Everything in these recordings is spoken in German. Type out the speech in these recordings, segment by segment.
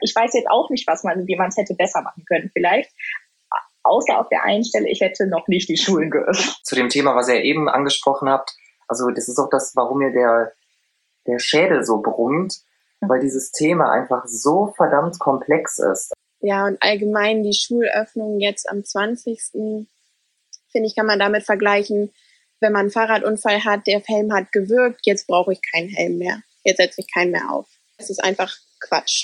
Ich weiß jetzt auch nicht, wie man es hätte besser machen können vielleicht. Außer auf der einen Stelle, ich hätte noch nicht die Schulen geöffnet. Zu dem Thema, was ihr eben angesprochen habt, also das ist auch das, warum mir der Schädel so brummt, weil dieses Thema einfach so verdammt komplex ist. Ja, und allgemein die Schulöffnung jetzt am 20. finde ich, kann man damit vergleichen, wenn man einen Fahrradunfall hat, der Helm hat gewirkt, jetzt brauche ich keinen Helm mehr. Jetzt setze ich keinen mehr auf. Das ist einfach Quatsch.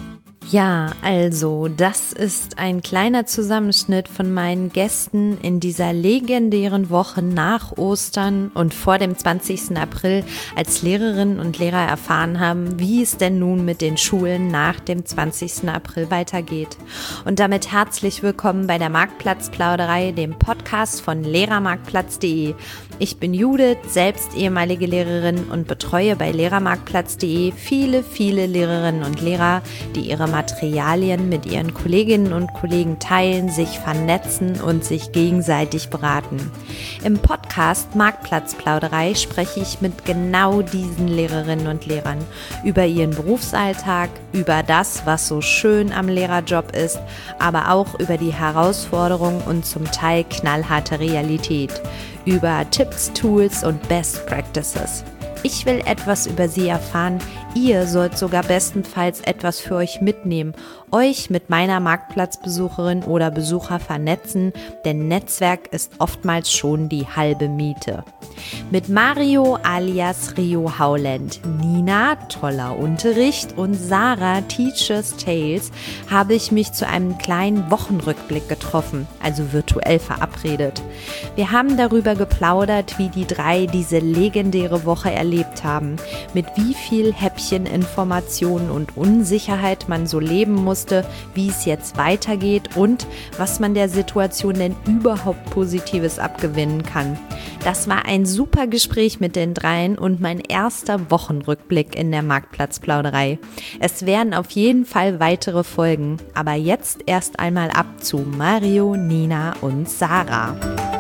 Ja, also, das ist ein kleiner Zusammenschnitt von meinen Gästen in dieser legendären Woche nach Ostern und vor dem 20. April, als Lehrerinnen und Lehrer erfahren haben, wie es denn nun mit den Schulen nach dem 20. April weitergeht. Und damit herzlich willkommen bei der Marktplatzplauderei, dem Podcast von lehrermarktplatz.de. Ich bin Judith, selbst ehemalige Lehrerin und betreue bei lehrermarktplatz.de viele Lehrerinnen und Lehrer, die ihre Materialien mit ihren Kolleginnen und Kollegen teilen, sich vernetzen und sich gegenseitig beraten. Im Podcast Marktplatzplauderei spreche ich mit genau diesen Lehrerinnen und Lehrern über ihren Berufsalltag, über das, was so schön am Lehrerjob ist, aber auch über die Herausforderungen und zum Teil knallharte Realität, über Tipps, Tools und Best Practices. Ich will etwas über sie erfahren. Ihr sollt sogar bestenfalls etwas für euch mitnehmen, euch mit meiner Marktplatzbesucherin oder Besucher vernetzen, denn Netzwerk ist oftmals schon die halbe Miete. Mit Mario alias Rio Howland, Nina, toller Unterricht und Sarah, Teachers Tales, habe ich mich zu einem kleinen Wochenrückblick getroffen, also virtuell verabredet. Wir haben darüber geplaudert, wie die drei diese legendäre Woche erlebt haben, mit wie viel Häppchen Informationen und Unsicherheit man so leben musste, wie es jetzt weitergeht und was man der Situation denn überhaupt Positives abgewinnen kann. Das war ein super Gespräch mit den dreien und mein erster Wochenrückblick in der Marktplatzplauderei. Es werden auf jeden Fall weitere Folgen, aber jetzt erst einmal ab zu Mario, Nina und Sarah.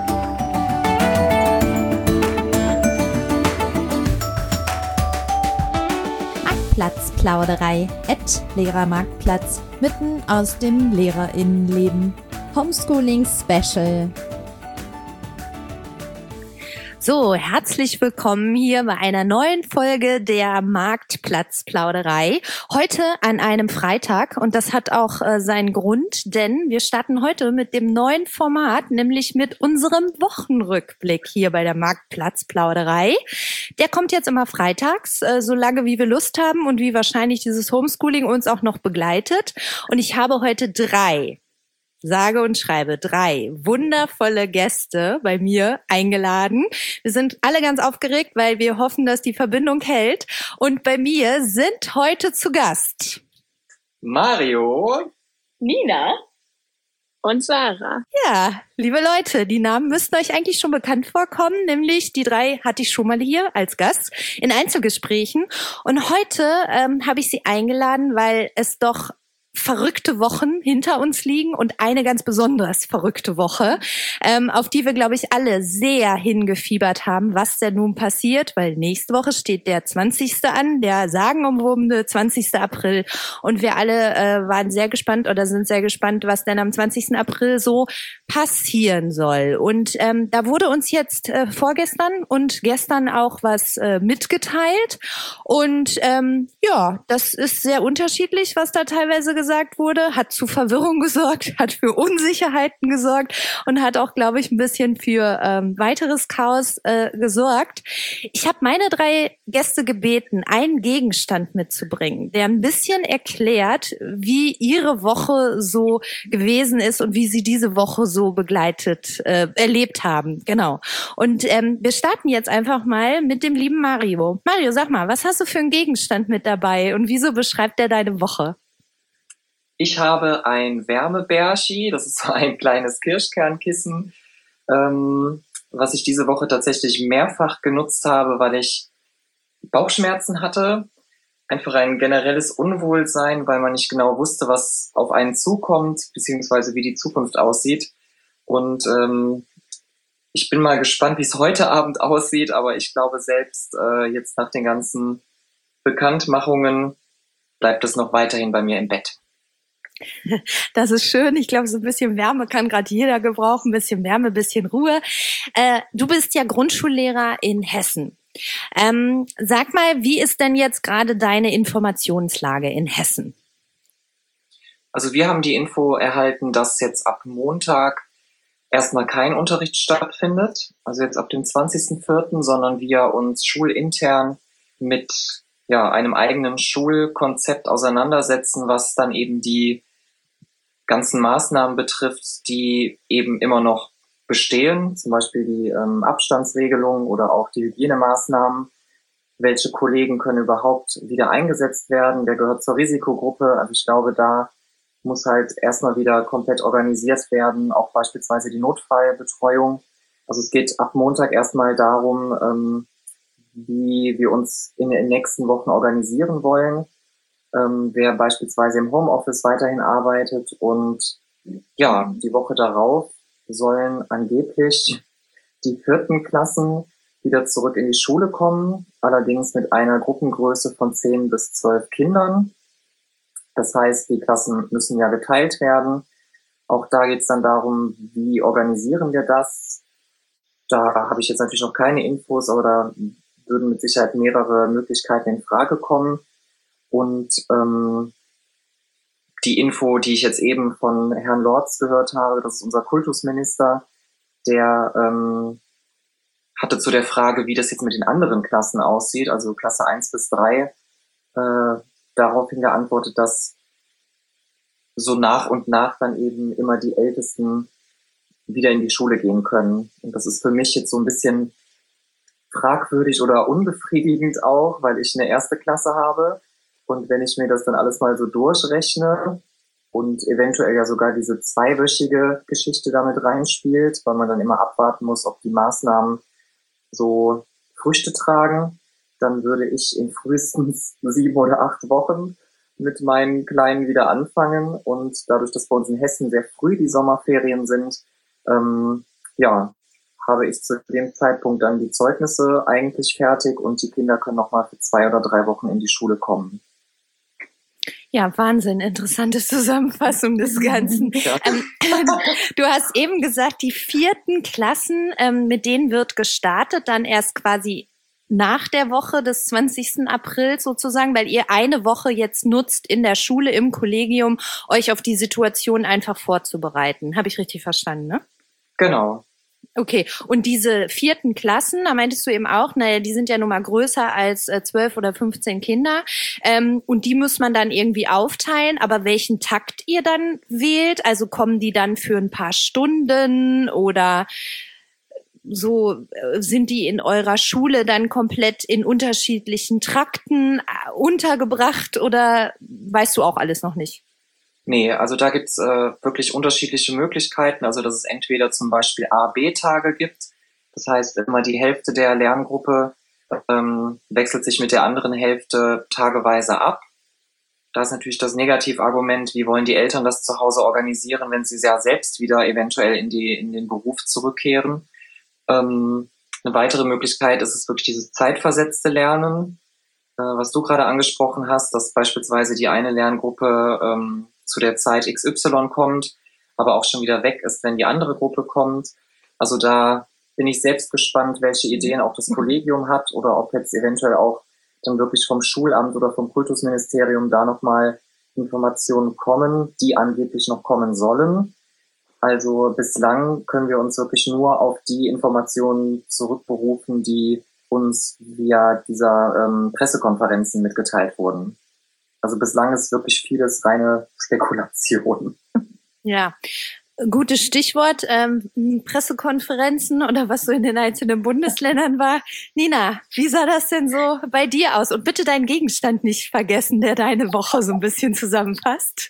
Marktplatzplauderei @Lehrermarktplatz, mitten aus dem LehrerInnenleben. Homeschooling Special. So, herzlich willkommen hier bei einer neuen Folge der Marktplatzplauderei. Heute an einem Freitag und das hat auch seinen Grund, denn wir starten heute mit dem neuen Format, nämlich mit unserem Wochenrückblick hier bei der Marktplatzplauderei. Der kommt jetzt immer freitags, so lange wie wir Lust haben und wie wahrscheinlich dieses Homeschooling uns auch noch begleitet. Und ich habe heute sage und schreibe 3 wundervolle Gäste bei mir eingeladen. Wir sind alle ganz aufgeregt, weil wir hoffen, dass die Verbindung hält. Und bei mir sind heute zu Gast Mario, Nina Und Sarah. Ja, liebe Leute, die Namen müssten euch eigentlich schon bekannt vorkommen, nämlich die 3 hatte ich schon mal hier als Gast in Einzelgesprächen. Und heute habe ich sie eingeladen, weil es doch verrückte Wochen hinter uns liegen und eine ganz besonders verrückte Woche, auf die wir, glaube ich, alle sehr hingefiebert haben, was denn nun passiert, weil nächste Woche steht der 20. an, der sagenumwobene 20. April und wir alle waren sehr gespannt oder sind sehr gespannt, was denn am 20. April so passieren soll. Und da wurde uns jetzt vorgestern und gestern auch was mitgeteilt und ja, das ist sehr unterschiedlich, was da teilweise gesagt wurde, hat zu Verwirrung gesorgt, hat für Unsicherheiten gesorgt und hat auch, glaube ich, ein bisschen für weiteres Chaos gesorgt. Ich habe meine 3 Gäste gebeten, einen Gegenstand mitzubringen, der ein bisschen erklärt, wie ihre Woche so gewesen ist und wie sie diese Woche so erlebt haben. Genau. Und wir starten jetzt einfach mal mit dem lieben Mario. Mario, sag mal, was hast du für einen Gegenstand mit dabei und wieso beschreibt der deine Woche? ich habe ein Wärmebärchi, das ist so ein kleines Kirschkernkissen, was ich diese Woche tatsächlich mehrfach genutzt habe, weil ich Bauchschmerzen hatte. Einfach ein generelles Unwohlsein, weil man nicht genau wusste, was auf einen zukommt, beziehungsweise wie die Zukunft aussieht. Und ich bin mal gespannt, wie es heute Abend aussieht, aber ich glaube selbst jetzt nach den ganzen Bekanntmachungen bleibt es noch weiterhin bei mir im Bett. Das ist schön. Ich glaube, so ein bisschen Wärme kann gerade jeder gebrauchen. Ein bisschen Wärme, ein bisschen Ruhe. Du bist ja Grundschullehrer in Hessen. Sag mal, wie ist denn jetzt gerade deine Informationslage in Hessen? Also wir haben die Info erhalten, dass jetzt ab Montag erstmal kein Unterricht stattfindet, also jetzt ab dem 20.04., sondern wir uns schulintern mit einem eigenen Schulkonzept auseinandersetzen, was dann eben die ganzen Maßnahmen betrifft, die eben immer noch bestehen, zum Beispiel die Abstandsregelung oder auch die Hygienemaßnahmen. Welche Kollegen können überhaupt wieder eingesetzt werden? Wer gehört zur Risikogruppe? Also ich glaube, da muss halt erstmal wieder komplett organisiert werden, auch beispielsweise die Notfallbetreuung. Also es geht ab Montag erstmal darum, wie wir uns in den nächsten Wochen organisieren wollen, wer beispielsweise im Homeoffice weiterhin arbeitet. Und ja, die Woche darauf sollen angeblich die 4. Klassen wieder zurück in die Schule kommen, allerdings mit einer Gruppengröße von 10 bis 12 Kindern. Das heißt, die Klassen müssen ja geteilt werden. Auch da geht es dann darum, wie organisieren wir das? Da habe ich jetzt natürlich noch keine Infos, aber da würden mit Sicherheit mehrere Möglichkeiten in Frage kommen. Und die Info, die ich jetzt eben von Herrn Lorz gehört habe, das ist unser Kultusminister, der hatte zu der Frage, wie das jetzt mit den anderen Klassen aussieht, also Klasse 1 bis 3, daraufhin geantwortet, dass so nach und nach dann eben immer die Ältesten wieder in die Schule gehen können. Und das ist für mich jetzt so ein bisschen fragwürdig oder unbefriedigend auch, weil ich eine 1. Klasse habe. Und wenn ich mir das dann alles mal so durchrechne und eventuell ja sogar diese 2-wöchige Geschichte damit reinspielt, weil man dann immer abwarten muss, ob die Maßnahmen so Früchte tragen, dann würde ich in frühestens 7 oder 8 Wochen mit meinen Kleinen wieder anfangen. Und dadurch, dass bei uns in Hessen sehr früh die Sommerferien sind, habe ich zu dem Zeitpunkt dann die Zeugnisse eigentlich fertig und die Kinder können nochmal für 2 oder 3 Wochen in die Schule kommen. Ja, Wahnsinn, interessante Zusammenfassung des Ganzen. Ja. Du hast eben gesagt, die 4. Klassen, mit denen wird gestartet, dann erst quasi nach der Woche des 20. April sozusagen, weil ihr eine Woche jetzt nutzt in der Schule, im Kollegium, euch auf die Situation einfach vorzubereiten. Habe ich richtig verstanden, ne? Genau. Okay, und diese 4. Klassen, da meintest du eben auch, naja, die sind ja nun mal größer als 12 oder 15 Kinder, und die muss man dann irgendwie aufteilen, aber welchen Takt ihr dann wählt, also kommen die dann für ein paar Stunden oder so, sind die in eurer Schule dann komplett in unterschiedlichen Trakten untergebracht oder weißt du auch alles noch nicht? Nee, also da gibt's wirklich unterschiedliche Möglichkeiten. Also dass es entweder zum Beispiel A-B-Tage gibt. Das heißt, immer die Hälfte der Lerngruppe wechselt sich mit der anderen Hälfte tageweise ab. Da ist natürlich das Negativargument, wie wollen die Eltern das zu Hause organisieren, wenn sie ja selbst wieder eventuell in den Beruf zurückkehren. Eine weitere Möglichkeit ist es wirklich dieses zeitversetzte Lernen, was du gerade angesprochen hast, dass beispielsweise die eine Lerngruppe zu der Zeit XY kommt, aber auch schon wieder weg ist, wenn die andere Gruppe kommt. Also da bin ich selbst gespannt, welche Ideen auch das Kollegium hat oder ob jetzt eventuell auch dann wirklich vom Schulamt oder vom Kultusministerium da nochmal Informationen kommen, die angeblich noch kommen sollen. Also bislang können wir uns wirklich nur auf die Informationen zurückberufen, die uns via dieser Pressekonferenzen mitgeteilt wurden. Also bislang ist wirklich vieles reine Spekulation. Ja, gutes Stichwort, Pressekonferenzen oder was so in den einzelnen Bundesländern war. Nina, wie sah das denn so bei dir aus? Und bitte deinen Gegenstand nicht vergessen, der deine Woche so ein bisschen zusammenfasst.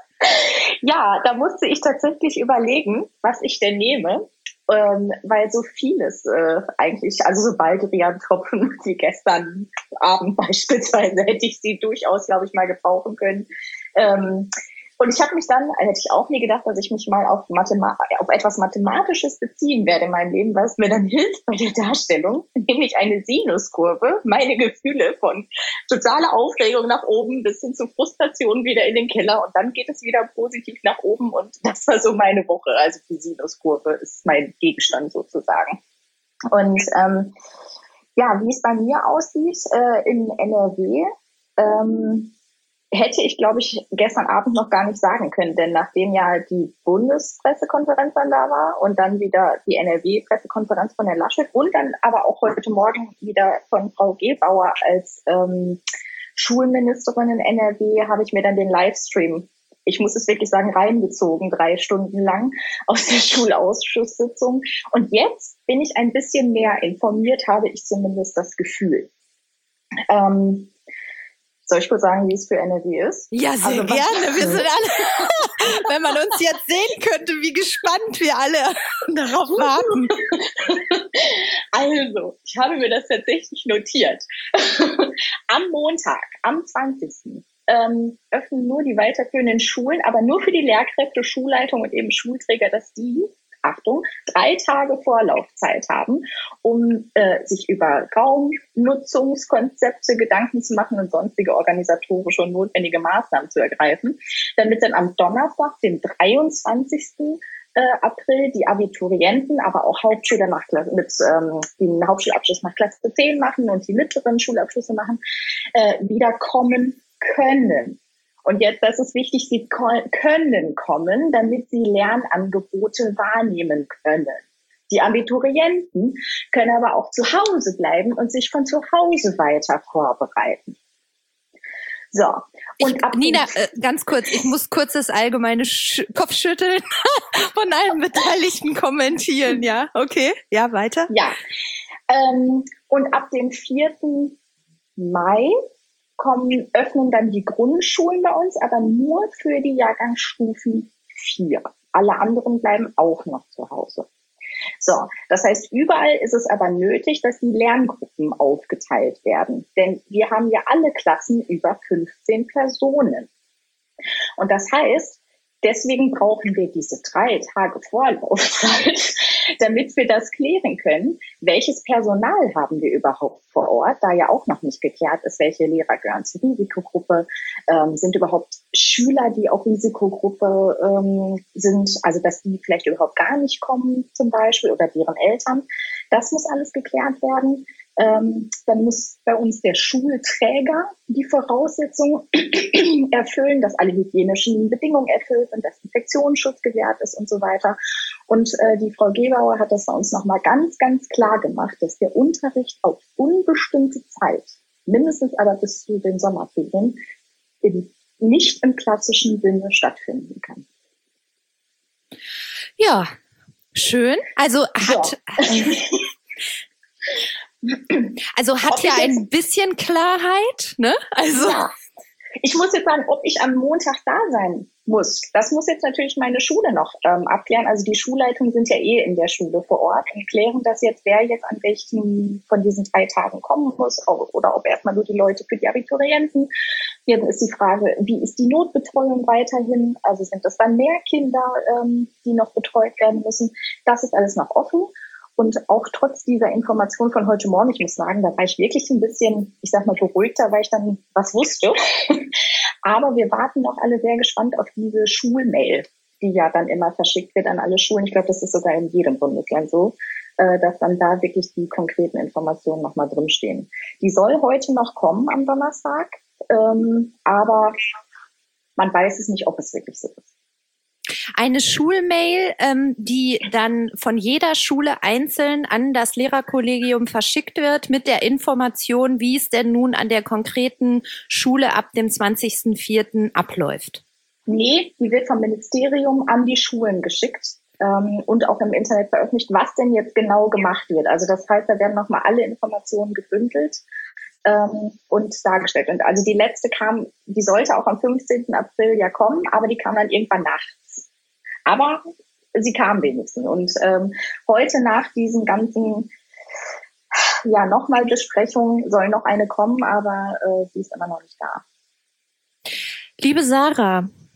Ja, da musste ich tatsächlich überlegen, was ich denn nehme, weil so vieles eigentlich, also so Baldrian-Tropfen wie gestern Abend beispielsweise, hätte ich sie durchaus, glaube ich, mal gebrauchen können. Und ich habe mich dann, hätte ich auch nie gedacht, dass ich mich mal auf etwas Mathematisches beziehen werde in meinem Leben, was mir dann hilft bei der Darstellung, nämlich eine Sinuskurve, meine Gefühle von totaler Aufregung nach oben bis hin zu Frustration wieder in den Keller und dann geht es wieder positiv nach oben und das war so meine Woche. Also die Sinuskurve ist mein Gegenstand sozusagen. Und wie es bei mir aussieht in NRW, hätte ich, glaube ich, gestern Abend noch gar nicht sagen können, denn nachdem ja die Bundespressekonferenz dann da war und dann wieder die NRW-Pressekonferenz von Herrn Laschet und dann aber auch heute Morgen wieder von Frau Gebauer als Schulministerin in NRW, habe ich mir dann den Livestream, ich muss es wirklich sagen, reingezogen, 3 Stunden lang aus der Schulausschusssitzung. Und jetzt bin ich ein bisschen mehr informiert, habe ich zumindest das Gefühl. Soll ich kurz sagen, wie es für NRW ist? Ja, sehr gerne. Wir sind alle, wenn man uns jetzt sehen könnte, wie gespannt wir alle darauf warten. Also, ich habe mir das tatsächlich notiert. Am Montag, am 20. Öffnen nur die weiterführenden Schulen, aber nur für die Lehrkräfte, Schulleitung und eben Schulträger, dass die, Achtung, 3 Tage Vorlaufzeit haben, um sich über Raumnutzungskonzepte Gedanken zu machen und sonstige organisatorische und notwendige Maßnahmen zu ergreifen, damit dann am Donnerstag, dem 23. April, die Abiturienten, aber auch Hauptschüler den Hauptschulabschluss nach Klasse 10 machen und die mittleren Schulabschlüsse machen, wieder kommen können. Und jetzt, das ist wichtig, sie können kommen, damit sie Lernangebote wahrnehmen können. Die Abiturienten können aber auch zu Hause bleiben und sich von zu Hause weiter vorbereiten. So. Und Nina, ganz kurz, ich muss kurz das allgemeine Kopfschütteln von allen Beteiligten kommentieren, ja? Okay, ja, weiter? Ja. Und ab dem 4. Mai öffnen dann die Grundschulen bei uns, aber nur für die Jahrgangsstufen 4. Alle anderen bleiben auch noch zu Hause. So, das heißt, überall ist es aber nötig, dass die Lerngruppen aufgeteilt werden. Denn wir haben ja alle Klassen über 15 Personen. Und das heißt, deswegen brauchen wir diese 3 Tage Vorlaufzeit, damit wir das klären können. Welches Personal haben wir überhaupt vor Ort, da ja auch noch nicht geklärt ist, welche Lehrer gehören zur Risikogruppe, sind überhaupt Schüler, die auch Risikogruppe sind, also dass die vielleicht überhaupt gar nicht kommen zum Beispiel oder deren Eltern. Das muss alles geklärt werden. Dann muss bei uns der Schulträger die Voraussetzungen erfüllen, dass alle hygienischen Bedingungen erfüllt sind, dass Infektionsschutz gewährt ist und so weiter. Und die Frau Gebauer hat das bei uns nochmal ganz, ganz klar gemacht, dass der Unterricht auf unbestimmte Zeit, mindestens aber bis zu den Sommerferien, nicht im klassischen Sinne stattfinden kann. Ja, schön. Also hat ja ein bisschen Klarheit, ne? Also ja. Ich muss jetzt sagen, ob ich am Montag da sein muss. Das muss jetzt natürlich meine Schule noch abklären. Also die Schulleitungen sind ja in der Schule vor Ort und klären das jetzt, wer jetzt an welchen von diesen 3 Tagen kommen muss oder ob erstmal nur die Leute für die Abiturienten. Jetzt ist die Frage, wie ist die Notbetreuung weiterhin? Also sind das dann mehr Kinder, die noch betreut werden müssen? Das ist alles noch offen. Und auch trotz dieser Information von heute Morgen, ich muss sagen, da war ich wirklich ein bisschen, ich sag mal, beruhigter, weil ich dann was wusste. Aber wir warten noch alle sehr gespannt auf diese Schulmail, die ja dann immer verschickt wird an alle Schulen. Ich glaube, das ist sogar in jedem Bundesland so, dass dann da wirklich die konkreten Informationen nochmal drinstehen. Die soll heute noch kommen am Donnerstag, aber man weiß es nicht, ob es wirklich so ist. Eine Schulmail, die dann von jeder Schule einzeln an das Lehrerkollegium verschickt wird mit der Information, wie es denn nun an der konkreten Schule ab dem 20.04. abläuft. Nee, die wird vom Ministerium an die Schulen geschickt und auch im Internet veröffentlicht, was denn jetzt genau gemacht wird. Also das heißt, da werden nochmal alle Informationen gebündelt und dargestellt. Und also die letzte die sollte auch am 15. April ja kommen, aber die kam dann irgendwann nachts. Aber sie kam wenigstens. Und heute nach diesen ganzen nochmal Besprechungen soll noch eine kommen, aber sie ist immer noch nicht da. Liebe Sarah,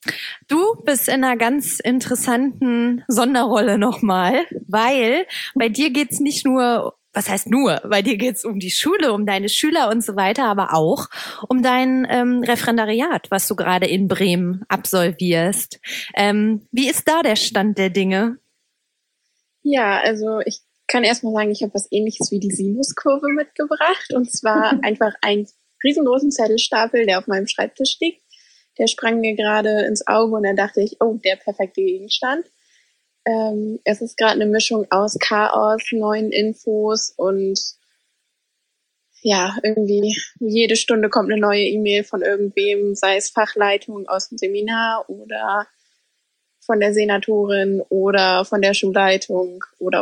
Du bist in einer ganz interessanten Sonderrolle nochmal, weil bei dir geht's nicht nur, was heißt nur, bei dir geht's um die Schule, um deine Schüler und so weiter, aber auch um dein Referendariat, was du gerade in Bremen absolvierst. Wie ist da der Stand der Dinge? Ja, also ich kann erstmal sagen, ich habe was Ähnliches wie die Sinuskurve mitgebracht. Und zwar einfach einen riesengroßen Zettelstapel, der auf meinem Schreibtisch liegt. Der sprang mir gerade ins Auge und dann dachte ich, oh, der perfekte Gegenstand. Es ist gerade eine Mischung aus Chaos, neuen Infos und ja, irgendwie jede Stunde kommt eine neue E-Mail von irgendwem, sei es Fachleitung aus dem Seminar oder von der Senatorin oder von der Schulleitung oder.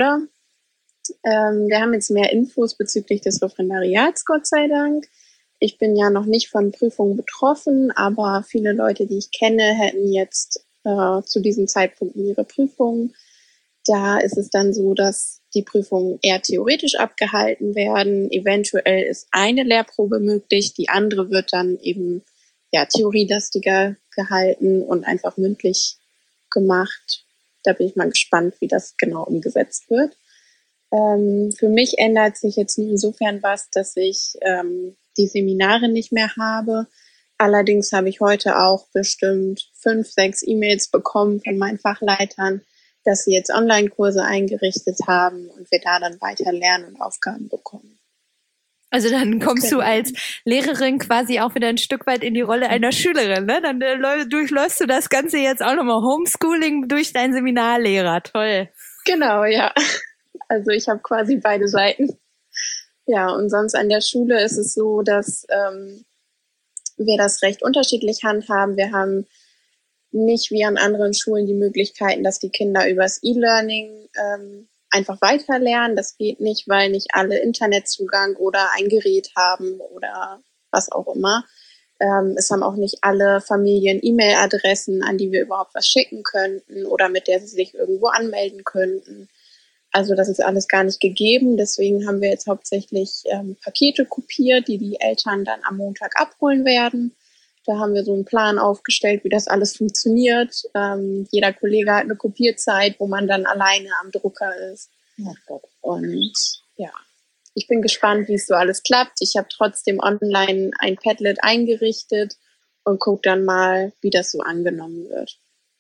Wir haben jetzt mehr Infos bezüglich des Referendariats, Gott sei Dank. Ich bin ja noch nicht von Prüfungen betroffen, aber viele Leute, die ich kenne, hätten jetzt zu diesem Zeitpunkt ihre Prüfungen. Da ist es dann so, dass die Prüfungen eher theoretisch abgehalten werden. Eventuell ist eine Lehrprobe möglich, die andere wird dann eben ja theorielastiger gehalten und einfach mündlich gemacht. Da bin ich mal gespannt, wie das genau umgesetzt wird. Für mich ändert sich jetzt nur insofern was, dass ich die Seminare nicht mehr habe. Allerdings habe ich heute auch bestimmt 5, 6 E-Mails bekommen von meinen Fachleitern, dass sie jetzt Online-Kurse eingerichtet haben und wir da dann weiter lernen und Aufgaben bekommen. Also dann kommst du als Lehrerin quasi auch wieder ein Stück weit in die Rolle einer Schülerin, ne? Dann durchläufst du das Ganze jetzt auch nochmal Homeschooling durch deinen Seminarlehrer. Toll. Genau, ja. Also ich habe quasi beide Seiten. Ja, und sonst an der Schule ist es so, dass wir das recht unterschiedlich handhaben. Wir haben nicht wie an anderen Schulen die Möglichkeiten, dass die Kinder übers E-Learning einfach weiterlernen. Das geht nicht, weil nicht alle Internetzugang oder ein Gerät haben oder was auch immer. Es haben auch nicht alle Familien E-Mail-Adressen, an die wir überhaupt was schicken könnten oder mit der sie sich irgendwo anmelden könnten. Also das ist alles gar nicht gegeben. Deswegen haben wir jetzt hauptsächlich Pakete kopiert, die die Eltern dann am Montag abholen werden. Da haben wir so einen Plan aufgestellt, wie das alles funktioniert. Jeder Kollege hat eine Kopierzeit, wo man dann alleine am Drucker ist. Und ja, ich bin gespannt, wie es so alles klappt. Ich habe trotzdem online ein Padlet eingerichtet und gucke dann mal, wie das so angenommen wird.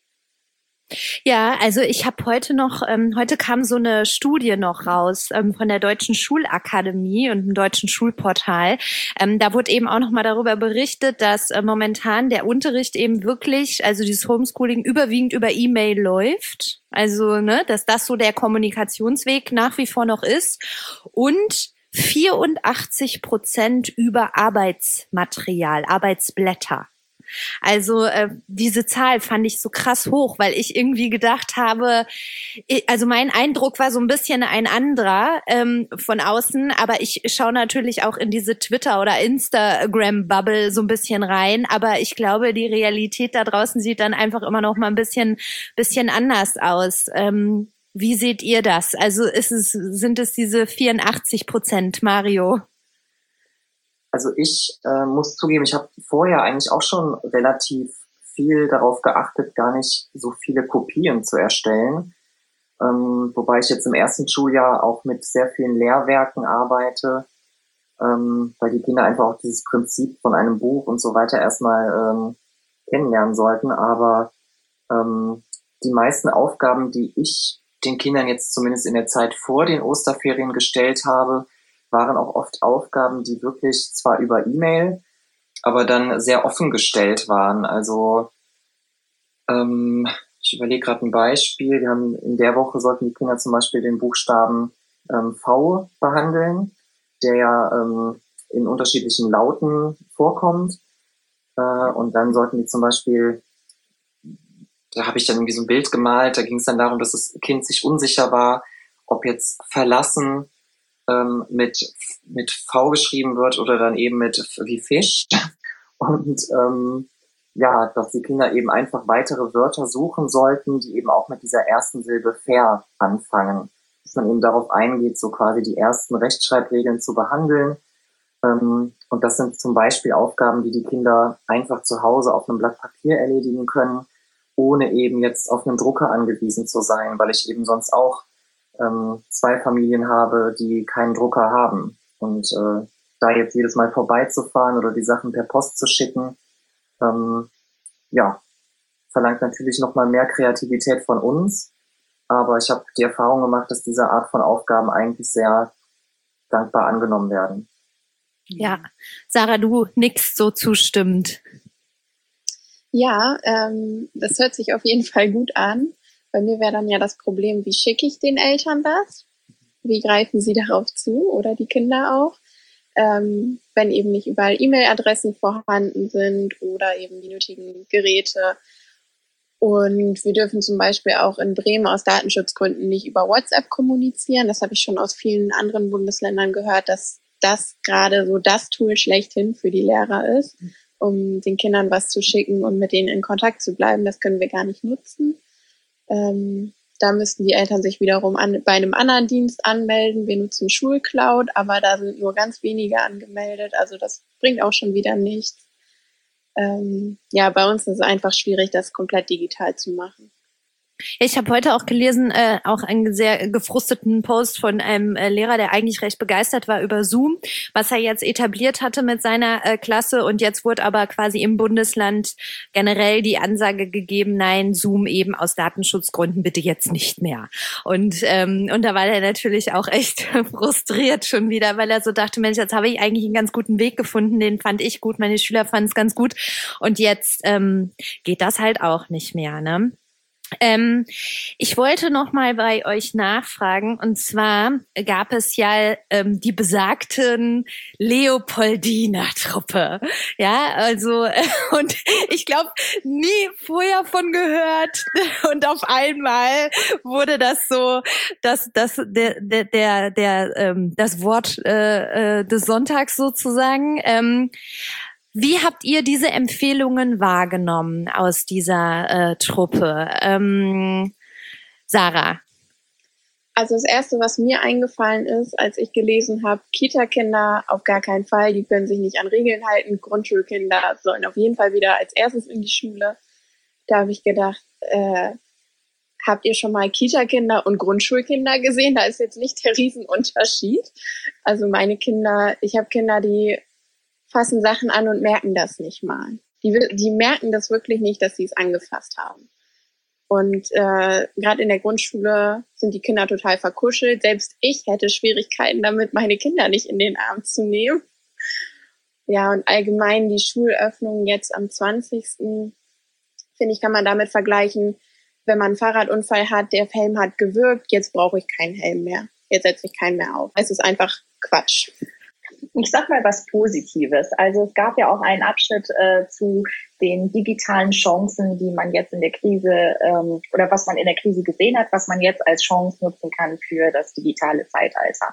Ja, also ich habe heute kam so eine Studie noch raus von der Deutschen Schulakademie und dem Deutschen Schulportal. Da wurde eben auch nochmal darüber berichtet, dass momentan der Unterricht eben wirklich, also dieses Homeschooling überwiegend über E-Mail läuft. Also, dass das so der Kommunikationsweg nach wie vor noch ist. Und 84% über Arbeitsmaterial, Arbeitsblätter. Also diese Zahl fand ich so krass hoch, weil ich irgendwie gedacht habe, also mein Eindruck war so ein bisschen ein anderer von außen, aber ich schaue natürlich auch in diese Twitter- oder Instagram-Bubble so ein bisschen rein, aber ich glaube, die Realität da draußen sieht dann einfach immer noch mal ein bisschen anders aus. Wie seht ihr das? Also sind es diese 84%, Mario? Also ich muss zugeben, ich habe vorher eigentlich auch schon relativ viel darauf geachtet, gar nicht so viele Kopien zu erstellen. Wobei ich jetzt im ersten Schuljahr auch mit sehr vielen Lehrwerken arbeite, weil die Kinder einfach auch dieses Prinzip von einem Buch und so weiter erstmal kennenlernen sollten. Aber die meisten Aufgaben, die ich den Kindern jetzt zumindest in der Zeit vor den Osterferien gestellt habe, waren auch oft Aufgaben, die wirklich zwar über E-Mail, aber dann sehr offen gestellt waren. Also ich überlege gerade ein Beispiel. Wir haben in der Woche sollten die Kinder zum Beispiel den Buchstaben V behandeln, der ja in unterschiedlichen Lauten vorkommt. Und dann sollten die zum Beispiel, da habe ich dann irgendwie so ein Bild gemalt, da ging es dann darum, dass das Kind sich unsicher war, ob jetzt verlassen mit V geschrieben wird oder dann eben mit wie Fisch. Und ja, dass die Kinder eben einfach weitere Wörter suchen sollten, die eben auch mit dieser ersten Silbe fair anfangen. Dass man eben darauf eingeht, so quasi die ersten Rechtschreibregeln zu behandeln und Und das sind zum Beispiel Aufgaben, die die Kinder einfach zu Hause auf einem Blatt Papier erledigen können, ohne eben jetzt auf einen Drucker angewiesen zu sein, weil ich eben sonst auch 2 Familien habe, die keinen Drucker haben. Und da jetzt jedes Mal vorbeizufahren oder die Sachen per Post zu schicken, verlangt natürlich nochmal mehr Kreativität von uns. Aber ich habe die Erfahrung gemacht, dass diese Art von Aufgaben eigentlich sehr dankbar angenommen werden. Ja, Sarah, du nickst so zustimmend. Ja, das hört sich auf jeden Fall gut an. Bei mir wäre dann ja das Problem, wie schicke ich den Eltern das? Wie greifen sie darauf zu oder die Kinder auch? Wenn eben nicht überall E-Mail-Adressen vorhanden sind oder eben die nötigen Geräte. Und wir dürfen zum Beispiel auch in Bremen aus Datenschutzgründen nicht über WhatsApp kommunizieren. Das habe ich schon aus vielen anderen Bundesländern gehört, dass das gerade so das Tool schlechthin für die Lehrer ist, um den Kindern was zu schicken und mit denen in Kontakt zu bleiben. Das können wir gar nicht nutzen. Da müssten die Eltern sich wiederum bei einem anderen Dienst anmelden. Wir nutzen Schulcloud, aber da sind nur ganz wenige angemeldet. Also das bringt auch schon wieder nichts. Bei uns ist es einfach schwierig, das komplett digital zu machen. Ich habe heute auch gelesen, auch einen sehr gefrusteten Post von einem Lehrer, der eigentlich recht begeistert war über Zoom, was er jetzt etabliert hatte mit seiner Klasse. Und jetzt wurde aber quasi im Bundesland generell die Ansage gegeben, nein, Zoom eben aus Datenschutzgründen bitte jetzt nicht mehr. Und da war er natürlich auch echt frustriert schon wieder, weil er so dachte, Mensch, jetzt habe ich eigentlich einen ganz guten Weg gefunden, den fand ich gut, meine Schüler fanden es ganz gut. Und jetzt geht das halt auch nicht mehr, ne? Ich wollte noch mal bei euch nachfragen, und zwar gab es ja die besagten Leopoldina-Truppe, ja, also und ich glaube nie vorher von gehört und auf einmal wurde das so, das Wort des Sonntags sozusagen. Wie habt ihr diese Empfehlungen wahrgenommen aus dieser Truppe? Sarah? Also das Erste, was mir eingefallen ist, als ich gelesen habe, Kita-Kinder auf gar keinen Fall, die können sich nicht an Regeln halten. Grundschulkinder sollen auf jeden Fall wieder als erstes in die Schule. Da habe ich gedacht, habt ihr schon mal Kita-Kinder und Grundschulkinder gesehen? Da ist jetzt nicht der Riesenunterschied. Also meine Kinder, ich habe Kinder, die fassen Sachen an und merken das nicht mal. Die merken das wirklich nicht, dass sie es angefasst haben. Und gerade in der Grundschule sind die Kinder total verkuschelt. Selbst ich hätte Schwierigkeiten damit, meine Kinder nicht in den Arm zu nehmen. Ja, und allgemein die Schulöffnung jetzt am 20. finde ich, kann man damit vergleichen, wenn man einen Fahrradunfall hat, der Helm hat gewirkt, jetzt brauche ich keinen Helm mehr. Jetzt setze ich keinen mehr auf. Es ist einfach Quatsch. Ich sag mal was Positives. Also es gab ja auch einen Abschnitt zu den digitalen Chancen, die man jetzt in der Krise oder was man in der Krise gesehen hat, was man jetzt als Chance nutzen kann für das digitale Zeitalter.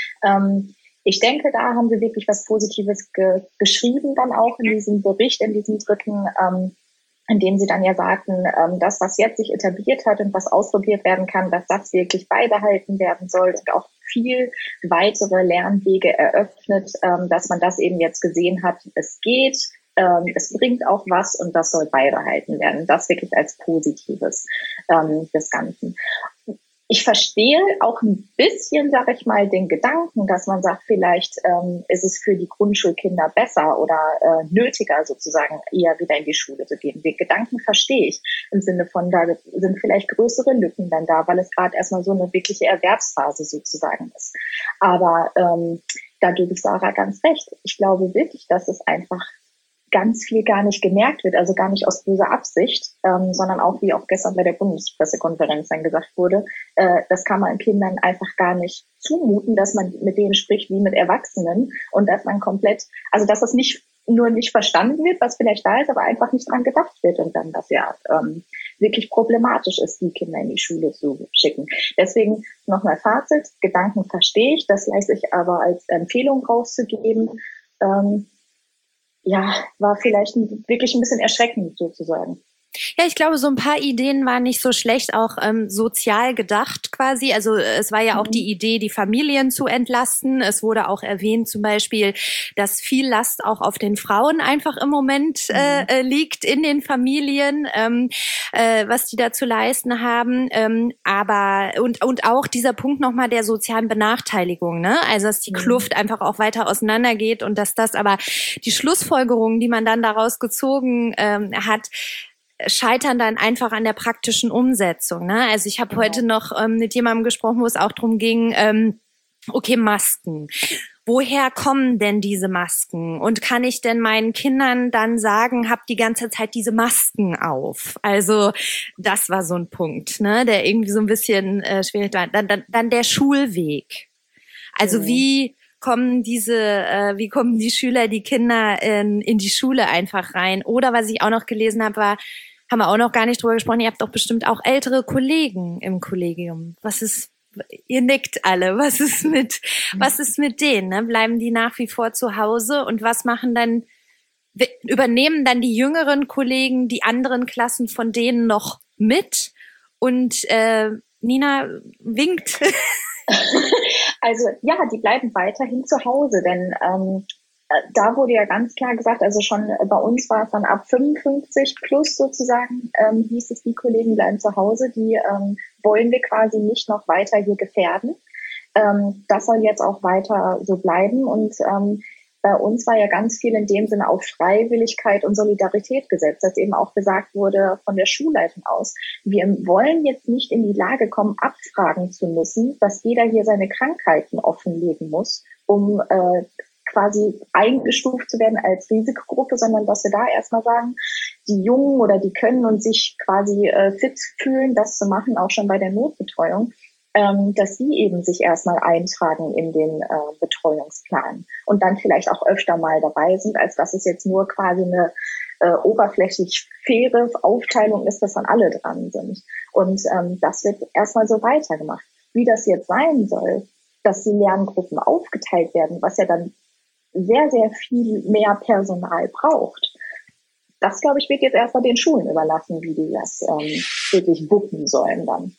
Ich denke, da haben sie wirklich was Positives geschrieben dann auch in diesem Bericht, in diesem dritten, in dem sie dann ja sagten, das, was jetzt sich etabliert hat und was ausprobiert werden kann, dass das wirklich beibehalten werden soll und auch viel weitere Lernwege eröffnet, dass man das eben jetzt gesehen hat, es geht, es bringt auch was und das soll beibehalten werden. Das wirklich als Positives des Ganzen. Ich verstehe auch ein bisschen, sage ich mal, den Gedanken, dass man sagt, vielleicht ist es für die Grundschulkinder besser oder nötiger sozusagen eher wieder in die Schule zu gehen. Den Gedanken verstehe ich im Sinne von, da sind vielleicht größere Lücken dann da, weil es gerade erstmal so eine wirkliche Erwerbsphase sozusagen ist. Aber da gebe ich Sarah ganz recht. Ich glaube wirklich, dass es einfach ganz viel gar nicht gemerkt wird, also gar nicht aus böser Absicht, sondern auch, wie auch gestern bei der Bundespressekonferenz dann gesagt wurde, das kann man Kindern einfach gar nicht zumuten, dass man mit denen spricht wie mit Erwachsenen und dass man komplett, also dass das nicht nur nicht verstanden wird, was vielleicht da ist, aber einfach nicht dran gedacht wird und dann das ja wirklich problematisch ist, die Kinder in die Schule zu schicken. Deswegen nochmal Fazit, Gedanken verstehe ich, das leiste ich aber als Empfehlung rauszugeben, war vielleicht wirklich ein bisschen erschreckend sozusagen. Ja, ich glaube, so ein paar Ideen waren nicht so schlecht, auch sozial gedacht quasi. Also es war ja auch die Idee, die Familien zu entlasten. Es wurde auch erwähnt zum Beispiel, dass viel Last auch auf den Frauen einfach im Moment liegt in den Familien, was die da zu leisten haben. Aber und auch dieser Punkt nochmal der sozialen Benachteiligung, ne? Also dass die Kluft einfach auch weiter auseinandergeht und dass das aber die Schlussfolgerungen, die man dann daraus gezogen hat, scheitern dann einfach an der praktischen Umsetzung. Ne? Also ich habe heute noch mit jemandem gesprochen, wo es auch darum ging, okay, Masken. Woher kommen denn diese Masken? Und kann ich denn meinen Kindern dann sagen, habt die ganze Zeit diese Masken auf? Also das war so ein Punkt, ne, der irgendwie so ein bisschen schwierig war. Dann der Schulweg. Also wie kommen die Schüler, die Kinder in die Schule einfach rein? Oder was ich auch noch gelesen habe, haben wir auch noch gar nicht drüber gesprochen, ihr habt doch bestimmt auch ältere Kollegen im Kollegium. Ihr nickt alle, was ist mit denen? Ne? Bleiben die nach wie vor zu Hause und was machen dann, übernehmen dann die jüngeren Kollegen die anderen Klassen von denen noch mit? Und Nina winkt. Also ja, die bleiben weiterhin zu Hause, denn da wurde ja ganz klar gesagt, also schon bei uns war es dann ab 55 plus sozusagen, hieß es, die Kollegen bleiben zu Hause, die wollen wir quasi nicht noch weiter hier gefährden. Das soll jetzt auch weiter so bleiben und bei uns war ja ganz viel in dem Sinne auf Freiwilligkeit und Solidarität gesetzt, dass eben auch gesagt wurde von der Schulleitung aus, wir wollen jetzt nicht in die Lage kommen, abfragen zu müssen, dass jeder hier seine Krankheiten offenlegen muss, um quasi eingestuft zu werden als Risikogruppe, sondern dass wir da erstmal sagen, die Jungen oder die können und sich quasi fit fühlen, das zu machen, auch schon bei der Notbetreuung, dass sie eben sich erstmal eintragen in den Betreuungsplan und dann vielleicht auch öfter mal dabei sind, als dass es jetzt nur quasi eine oberflächlich faire Aufteilung ist, dass dann alle dran sind. Und das wird erstmal so weitergemacht. Wie das jetzt sein soll, dass die Lerngruppen aufgeteilt werden, was ja dann sehr, sehr viel mehr Personal braucht. Das, glaube ich, wird jetzt erstmal den Schulen überlassen, wie die das wirklich wuppen sollen dann.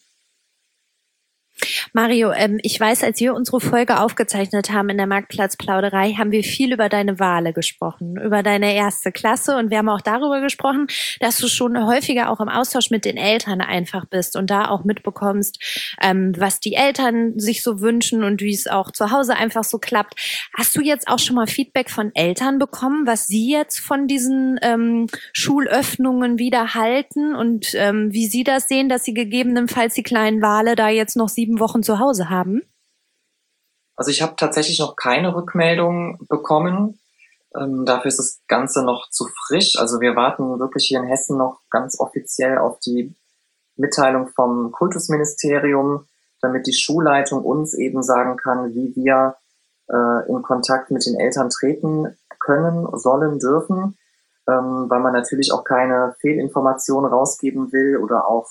Mario, ich weiß, als wir unsere Folge aufgezeichnet haben in der Marktplatzplauderei, haben wir viel über deine Wale gesprochen, über deine erste Klasse und wir haben auch darüber gesprochen, dass du schon häufiger auch im Austausch mit den Eltern einfach bist und da auch mitbekommst, was die Eltern sich so wünschen und wie es auch zu Hause einfach so klappt. Hast du jetzt auch schon mal Feedback von Eltern bekommen, was sie jetzt von diesen Schulöffnungen wieder halten und wie sie das sehen, dass sie gegebenenfalls die kleinen Wale da jetzt noch 7 Wochen zu Hause haben? Also ich habe tatsächlich noch keine Rückmeldung bekommen. Dafür ist das Ganze noch zu frisch. Also wir warten wirklich hier in Hessen noch ganz offiziell auf die Mitteilung vom Kultusministerium, damit die Schulleitung uns eben sagen kann, wie wir in Kontakt mit den Eltern treten können, sollen, dürfen, weil man natürlich auch keine Fehlinformationen rausgeben will oder auch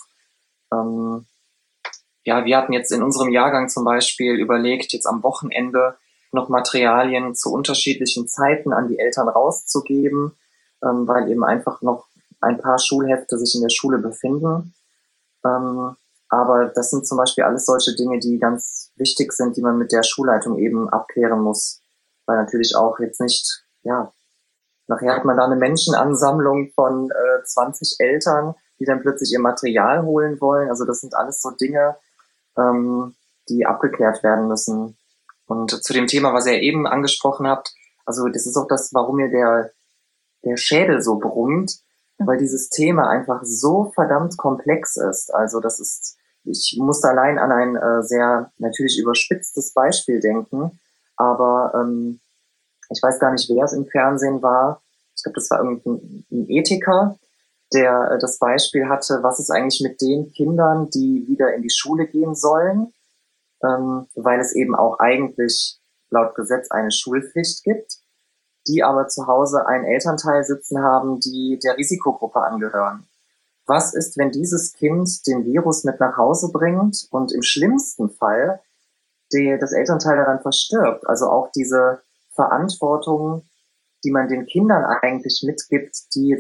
wir hatten jetzt in unserem Jahrgang zum Beispiel überlegt, jetzt am Wochenende noch Materialien zu unterschiedlichen Zeiten an die Eltern rauszugeben, weil eben einfach noch ein paar Schulhefte sich in der Schule befinden. Aber das sind zum Beispiel alles solche Dinge, die ganz wichtig sind, die man mit der Schulleitung eben abklären muss. Weil natürlich auch jetzt nicht, nachher hat man da eine Menschenansammlung von 20 Eltern, die dann plötzlich ihr Material holen wollen. Also das sind alles so Dinge, die abgeklärt werden müssen. Und zu dem Thema, was ihr eben angesprochen habt, also das ist auch das, warum mir der Schädel so brummt, weil dieses Thema einfach so verdammt komplex ist. Also ich musste allein an ein sehr natürlich überspitztes Beispiel denken, aber ich weiß gar nicht, wer es im Fernsehen war. Ich glaube, das war irgendein Ethiker, der das Beispiel hatte, was ist eigentlich mit den Kindern, die wieder in die Schule gehen sollen, weil es eben auch eigentlich laut Gesetz eine Schulpflicht gibt, die aber zu Hause einen Elternteil sitzen haben, die der Risikogruppe angehören. Was ist, wenn dieses Kind den Virus mit nach Hause bringt und im schlimmsten Fall das Elternteil daran verstirbt? Also auch diese Verantwortung, die man den Kindern eigentlich mitgibt, die jetzt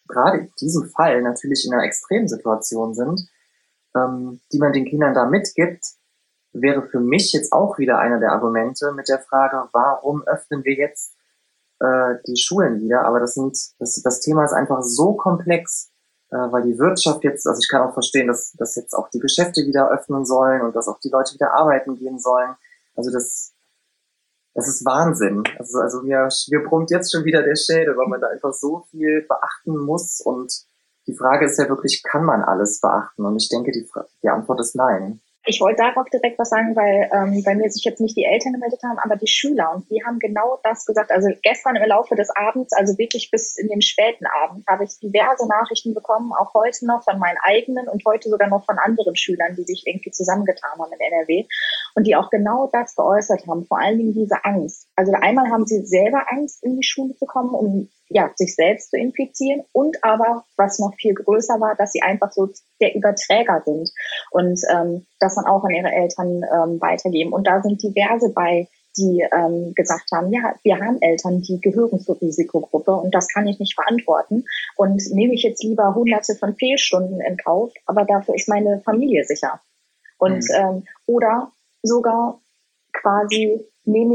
gerade in diesem Fall natürlich in einer Extremsituation sind, die man den Kindern da mitgibt, wäre für mich jetzt auch wieder einer der Argumente mit der Frage, warum öffnen wir jetzt die Schulen wieder? Aber das Thema ist einfach so komplex, weil die Wirtschaft jetzt, also ich kann auch verstehen, dass jetzt auch die Geschäfte wieder öffnen sollen und dass auch die Leute wieder arbeiten gehen sollen. Also das ist Wahnsinn. Also mir brummt jetzt schon wieder der Schädel, weil man da einfach so viel beachten muss. Und die Frage ist ja wirklich, kann man alles beachten? Und ich denke, die Antwort ist nein. Ich wollte darauf direkt was sagen, weil bei mir sich jetzt nicht die Eltern gemeldet haben, aber die Schüler. Und die haben genau das gesagt. Also gestern im Laufe des Abends, also wirklich bis in den späten Abend, habe ich diverse Nachrichten bekommen, auch heute noch von meinen eigenen und heute sogar noch von anderen Schülern, die sich irgendwie zusammengetan haben in NRW und die auch genau das geäußert haben, vor allen Dingen diese Angst. Also einmal haben sie selber Angst, in die Schule zu kommen, um sich selbst zu infizieren und aber, was noch viel größer war, dass sie einfach so der Überträger sind und das dann auch an ihre Eltern weitergeben. Und da sind diverse bei, die gesagt haben, ja, wir haben Eltern, die gehören zur Risikogruppe und das kann ich nicht verantworten und nehme ich jetzt lieber Hunderte von Fehlstunden in Kauf, aber dafür ist meine Familie sicher. Und oder sogar quasi nehme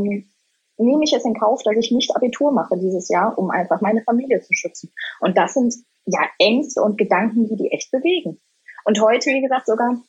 ich es in Kauf, dass ich nicht Abitur mache dieses Jahr, um einfach meine Familie zu schützen. Und das sind ja Ängste und Gedanken, die echt bewegen. Und heute, wie gesagt, sogar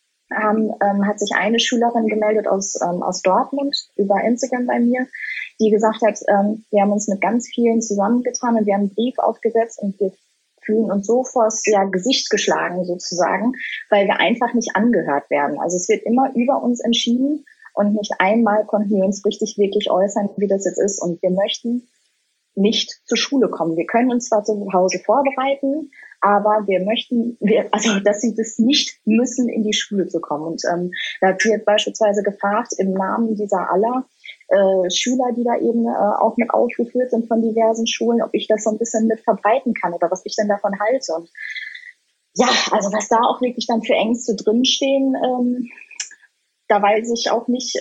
hat sich eine Schülerin gemeldet aus Dortmund über Instagram bei mir, die gesagt hat, wir haben uns mit ganz vielen zusammengetan und wir haben einen Brief aufgesetzt und wir fühlen uns so vors Gesicht geschlagen sozusagen, weil wir einfach nicht angehört werden. Also es wird immer über uns entschieden. Und nicht einmal konnten wir uns richtig wirklich äußern, wie das jetzt ist. Und wir möchten nicht zur Schule kommen. Wir können uns zwar zu Hause vorbereiten, aber wir möchten, dass sie das nicht müssen, in die Schule zu kommen. Und da hat sie jetzt beispielsweise gefragt, im Namen dieser aller Schüler, die da eben auch mit aufgeführt sind von diversen Schulen, ob ich das so ein bisschen mit verbreiten kann oder was ich denn davon halte. Und ja, also was da auch wirklich dann für Ängste drinstehen, da weiß ich auch nicht,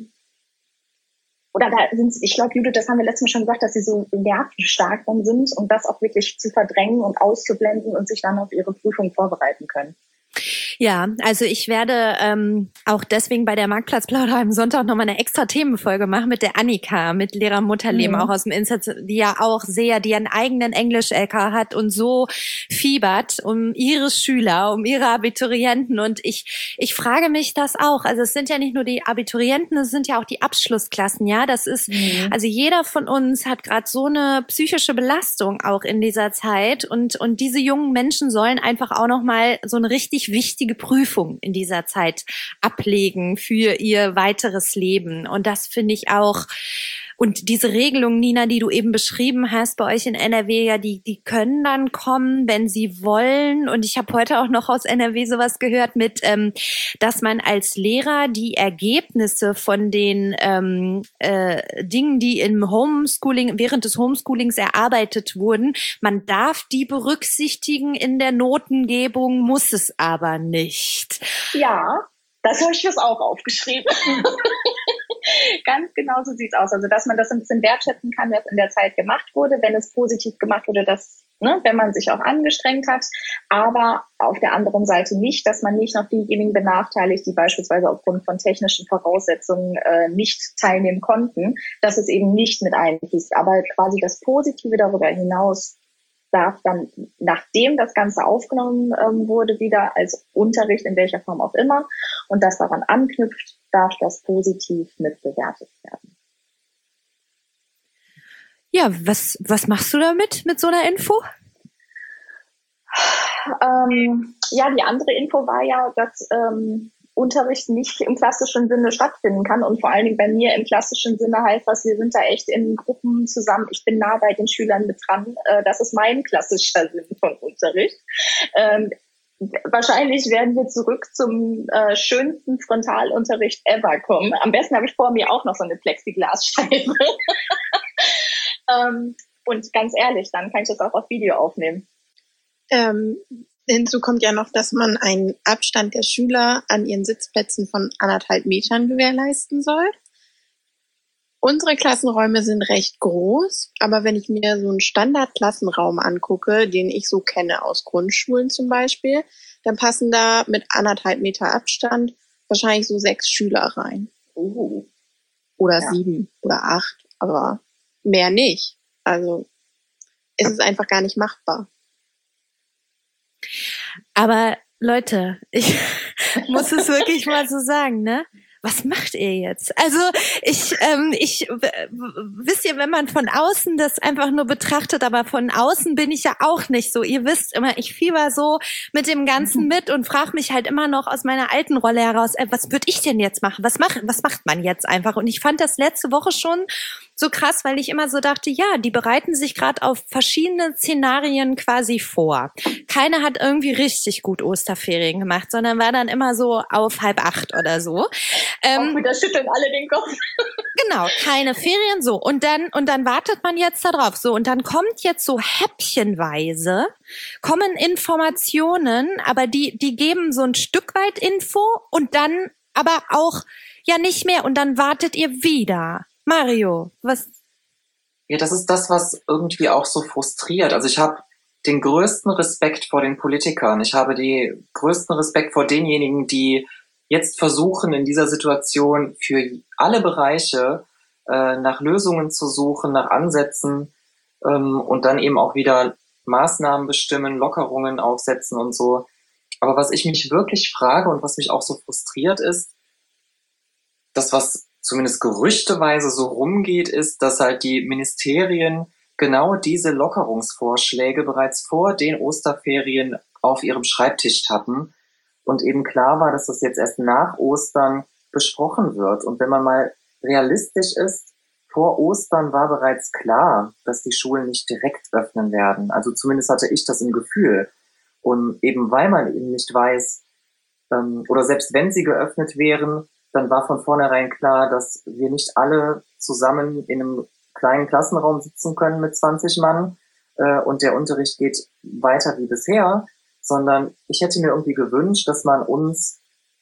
ich glaube, Judith, das haben wir letztes Mal schon gesagt, dass sie so nervenstark dann sind, um das auch wirklich zu verdrängen und auszublenden und sich dann auf ihre Prüfung vorbereiten können. Ja, also ich werde auch deswegen bei der Marktplatzplauder am Sonntag nochmal eine extra Themenfolge machen mit der Annika, mit Lehrer Mutterleben, auch aus dem Insatz, die einen eigenen Englisch-LK hat und so fiebert um ihre Schüler, um ihre Abiturienten. Und ich frage mich das auch. Also es sind ja nicht nur die Abiturienten, es sind ja auch die Abschlussklassen, ja. Das ist, also jeder von uns hat gerade so eine psychische Belastung auch in dieser Zeit und diese jungen Menschen sollen einfach auch nochmal so eine richtig wichtige Prüfung in dieser Zeit ablegen für ihr weiteres Leben. Und das finde ich auch, und diese Regelung, Nina, die du eben beschrieben hast, bei euch in NRW, ja, die können dann kommen, wenn sie wollen. Und ich habe heute auch noch aus NRW sowas gehört mit, dass man als Lehrer die Ergebnisse von den Dingen, die im Homeschooling, während des Homeschoolings erarbeitet wurden, man darf die berücksichtigen in der Notengebung, muss es aber nicht. Ja, das habe ich jetzt auch aufgeschrieben. Ganz genau so sieht's aus. Also, dass man das ein bisschen wertschätzen kann, was in der Zeit gemacht wurde, wenn es positiv gemacht wurde, wenn man sich auch angestrengt hat. Aber auf der anderen Seite nicht, dass man nicht noch diejenigen benachteiligt, die beispielsweise aufgrund von technischen Voraussetzungen nicht teilnehmen konnten, dass es eben nicht mit einfließt. Aber quasi das Positive darüber hinaus darf dann, nachdem das Ganze aufgenommen wurde, wieder als Unterricht in welcher Form auch immer und das daran anknüpft, darf das positiv mitbewertet werden. Ja, was machst du damit mit so einer Info? Die andere Info war ja, dass Unterricht nicht im klassischen Sinne stattfinden kann und vor allen Dingen bei mir im klassischen Sinne heißt das, wir sind da echt in Gruppen zusammen, ich bin nah bei den Schülern mit dran, das ist mein klassischer Sinn von Unterricht. Wahrscheinlich werden wir zurück zum schönsten Frontalunterricht ever kommen. Am besten habe ich vor mir auch noch so eine Plexiglasscheibe. Und ganz ehrlich, dann kann ich das auch auf Video aufnehmen. Hinzu kommt ja noch, dass man einen Abstand der Schüler an ihren Sitzplätzen von 1,5 Metern gewährleisten soll. Unsere Klassenräume sind recht groß, aber wenn ich mir so einen Standardklassenraum angucke, den ich so kenne aus Grundschulen zum Beispiel, dann passen da mit 1,5 Meter Abstand wahrscheinlich so 6 Schüler rein. Oder 7 oder 8, aber mehr nicht. Also es ist einfach gar nicht machbar. Aber Leute, ich muss es wirklich mal so sagen, ne? Was macht ihr jetzt? Also wisst ihr, wenn man von außen das einfach nur betrachtet, aber von außen bin ich ja auch nicht so. Ihr wisst immer, ich fieber so mit dem Ganzen mit und frage mich halt immer noch aus meiner alten Rolle heraus, was würde ich denn jetzt machen? Was macht man jetzt einfach? Und ich fand das letzte Woche schon so krass, weil ich immer so dachte, ja, die bereiten sich gerade auf verschiedene Szenarien quasi vor. Keiner hat irgendwie richtig gut Osterferien gemacht, sondern war dann immer so auf 7:30 oder so. Auch wieder schütteln alle den Kopf. Genau, keine Ferien, so. Und dann wartet man jetzt da drauf. So, und dann kommt jetzt so häppchenweise, kommen Informationen, aber die geben so ein Stück weit Info und dann aber auch ja nicht mehr. Und dann wartet ihr wieder. Mario, was? Ja, das ist das, was irgendwie auch so frustriert. Also ich habe den größten Respekt vor den Politikern. Ich habe den größten Respekt vor denjenigen, die jetzt versuchen, in dieser Situation für alle Bereiche nach Lösungen zu suchen, nach Ansätzen und dann eben auch wieder Maßnahmen bestimmen, Lockerungen aufsetzen und so. Aber was ich mich wirklich frage und was mich auch so frustriert ist, das, was zumindest gerüchteweise so rumgeht, ist, dass halt die Ministerien genau diese Lockerungsvorschläge bereits vor den Osterferien auf ihrem Schreibtisch hatten und eben klar war, dass das jetzt erst nach Ostern besprochen wird. Und wenn man mal realistisch ist, vor Ostern war bereits klar, dass die Schulen nicht direkt öffnen werden. Also zumindest hatte ich das im Gefühl. Und eben weil man eben nicht weiß, oder selbst wenn sie geöffnet wären, dann war von vornherein klar, dass wir nicht alle zusammen in einem kleinen Klassenraum sitzen können mit 20 Mann und der Unterricht geht weiter wie bisher, sondern ich hätte mir irgendwie gewünscht, dass man uns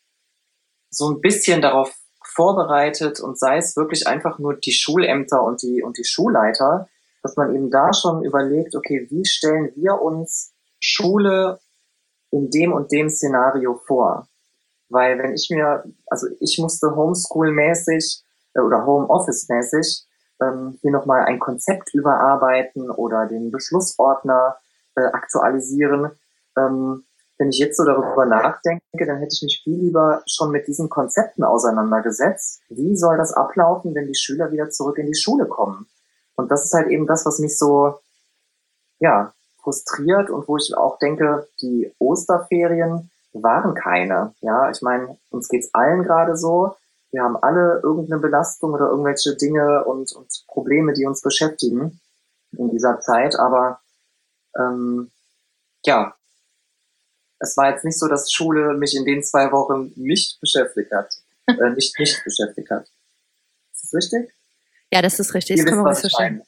so ein bisschen darauf vorbereitet und sei es wirklich einfach nur die Schulämter und die Schulleiter, dass man eben da schon überlegt, okay, wie stellen wir uns Schule in dem und dem Szenario vor? Weil wenn ich musste Homeschool-mäßig oder Homeoffice-mäßig hier nochmal ein Konzept überarbeiten oder den Beschlussordner aktualisieren. Wenn ich jetzt so darüber nachdenke, dann hätte ich mich viel lieber schon mit diesen Konzepten auseinandergesetzt. Wie soll das ablaufen, wenn die Schüler wieder zurück in die Schule kommen? Und das ist halt eben das, was mich so, ja, frustriert und wo ich auch denke, die Osterferien waren keine. Ja, ich meine, uns geht's allen gerade so. Wir haben alle irgendeine Belastung oder irgendwelche Dinge und Probleme, die uns beschäftigen in dieser Zeit. Aber ja, es war jetzt nicht so, dass Schule mich in den 2 Wochen nicht beschäftigt hat. Nicht beschäftigt hat. Ist das richtig? Ja, das ist richtig. Das kann man was verstehen.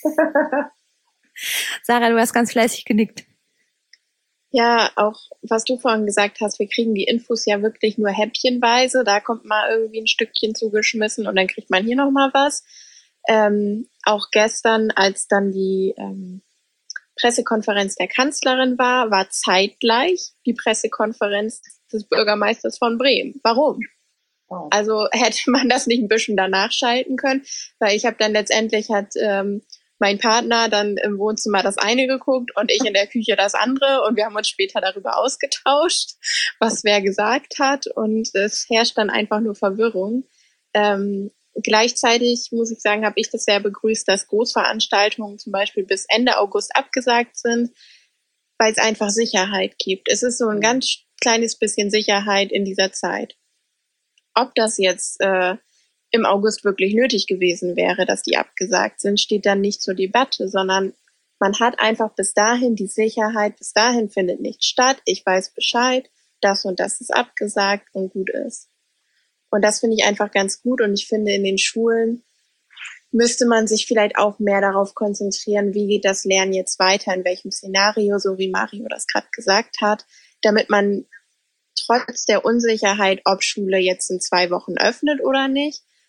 Sarah, du hast ganz fleißig genickt. Ja, auch was du vorhin gesagt hast, wir kriegen die Infos ja wirklich nur häppchenweise. Da kommt mal irgendwie ein Stückchen zugeschmissen und dann kriegt man hier nochmal was. Auch gestern, als dann die Pressekonferenz der Kanzlerin war zeitgleich die Pressekonferenz des Bürgermeisters von Bremen. Warum? Oh. Also hätte man das nicht ein bisschen danach schalten können, weil ich habe dann letztendlich mein Partner dann im Wohnzimmer das eine geguckt und ich in der Küche das andere und wir haben uns später darüber ausgetauscht, was wer gesagt hat und es herrscht dann einfach nur Verwirrung. Gleichzeitig muss ich sagen, habe ich das sehr begrüßt, dass Großveranstaltungen zum Beispiel bis Ende August abgesagt sind, weil es einfach Sicherheit gibt. Es ist so ein ganz kleines bisschen Sicherheit in dieser Zeit. Ob das jetzt im August wirklich nötig gewesen wäre, dass die abgesagt sind, steht dann nicht zur Debatte, sondern man hat einfach bis dahin die Sicherheit, bis dahin findet nichts statt, ich weiß Bescheid, das und das ist abgesagt und gut ist. Und das finde ich einfach ganz gut und ich finde, in den Schulen müsste man sich vielleicht auch mehr darauf konzentrieren, wie geht das Lernen jetzt weiter, in welchem Szenario, so wie Mario das gerade gesagt hat, damit man trotz der Unsicherheit, ob Schule jetzt in 2 Wochen öffnet oder nicht,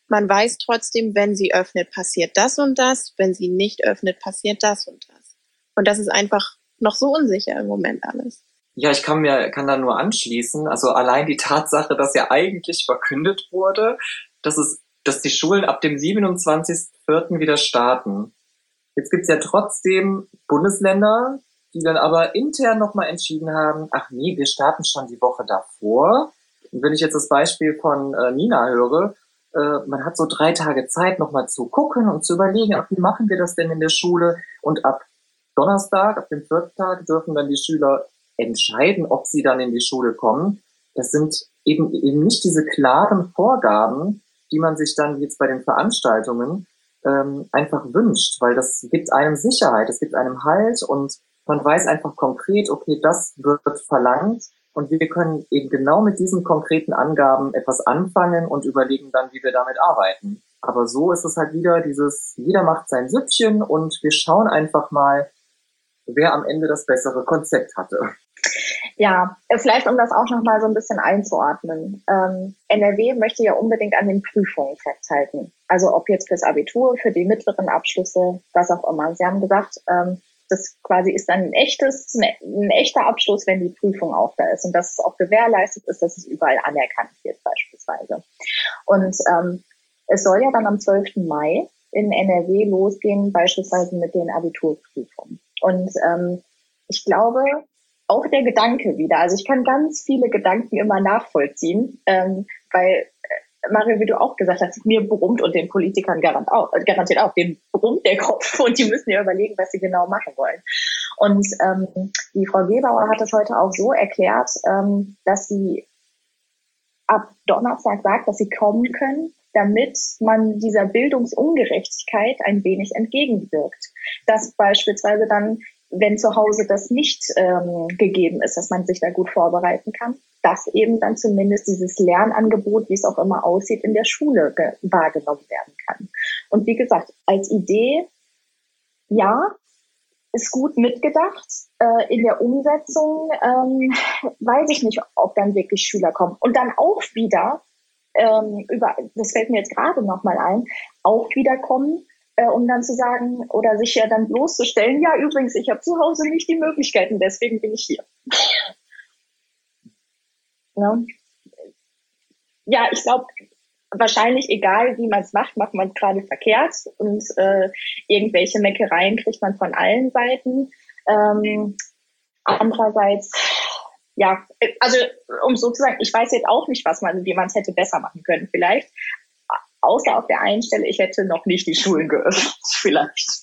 man weiß trotzdem, wenn sie öffnet, passiert das und das, wenn sie nicht öffnet, passiert das und das. Und das ist einfach noch so unsicher im Moment alles. Ja, ich kann da nur anschließen. Also allein die Tatsache, dass ja eigentlich verkündet wurde, dass die Schulen ab dem 27.04. wieder starten. Jetzt gibt's ja trotzdem Bundesländer, die dann aber intern nochmal entschieden haben, ach nee, wir starten schon die Woche davor. Und wenn ich jetzt das Beispiel von Nina höre, man hat so 3 Tage Zeit, nochmal zu gucken und zu überlegen, ach, wie machen wir das denn in der Schule? Und ab Donnerstag, ab dem 4. Tag, dürfen dann die Schüler entscheiden, ob sie dann in die Schule kommen. Das sind eben nicht diese klaren Vorgaben, die man sich dann jetzt bei den Veranstaltungen einfach wünscht, weil das gibt einem Sicherheit, es gibt einem Halt und man weiß einfach konkret, okay, das wird verlangt und wir können eben genau mit diesen konkreten Angaben etwas anfangen und überlegen dann, wie wir damit arbeiten. Aber so ist es halt wieder jeder macht sein Süppchen und wir schauen einfach mal, wer am Ende das bessere Konzept hatte. Ja, vielleicht um das auch nochmal so ein bisschen einzuordnen. NRW möchte ja unbedingt an den Prüfungen festhalten. Also ob jetzt fürs Abitur, für die mittleren Abschlüsse, was auch immer. Sie haben gesagt, das quasi ist dann ein echter Abschluss, wenn die Prüfung auch da ist und dass es auch gewährleistet ist, dass es überall anerkannt wird beispielsweise. Und es soll ja dann am 12. Mai in NRW losgehen, beispielsweise mit den Abiturprüfungen. Und ich glaube, auch der Gedanke wieder, also ich kann ganz viele Gedanken immer nachvollziehen, weil, Mario, wie du auch gesagt hast, mir brummt und den Politikern garantiert auch, denen brummt der Kopf und die müssen ja überlegen, was sie genau machen wollen. Und die Frau Gebauer hat das heute auch so erklärt, dass sie ab Donnerstag sagt, dass sie kommen können, damit man dieser Bildungsungerechtigkeit ein wenig entgegenwirkt. Dass beispielsweise dann, wenn zu Hause das nicht gegeben ist, dass man sich da gut vorbereiten kann, dass eben dann zumindest dieses Lernangebot, wie es auch immer aussieht, in der Schule wahrgenommen werden kann. Und wie gesagt, als Idee, ja, ist gut mitgedacht. In der Umsetzung weiß ich nicht, ob dann wirklich Schüler kommen. Und dann auch wieder, das fällt mir jetzt gerade nochmal ein, auch wieder kommen, um dann zu sagen oder sich ja dann bloßzustellen, ja übrigens, ich habe zu Hause nicht die Möglichkeiten, deswegen bin ich hier. Ne? Ja, ich glaube, wahrscheinlich egal, wie man es macht man es gerade verkehrt und irgendwelche Meckereien kriegt man von allen Seiten. Andererseits, ja, also um so zu sagen, ich weiß jetzt auch nicht, wie man es hätte besser machen können vielleicht. Außer auf der einen Stelle, ich hätte noch nicht die Schulen geöffnet, vielleicht.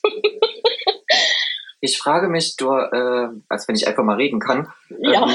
Ich frage mich, als wenn ich einfach mal reden kann, ja.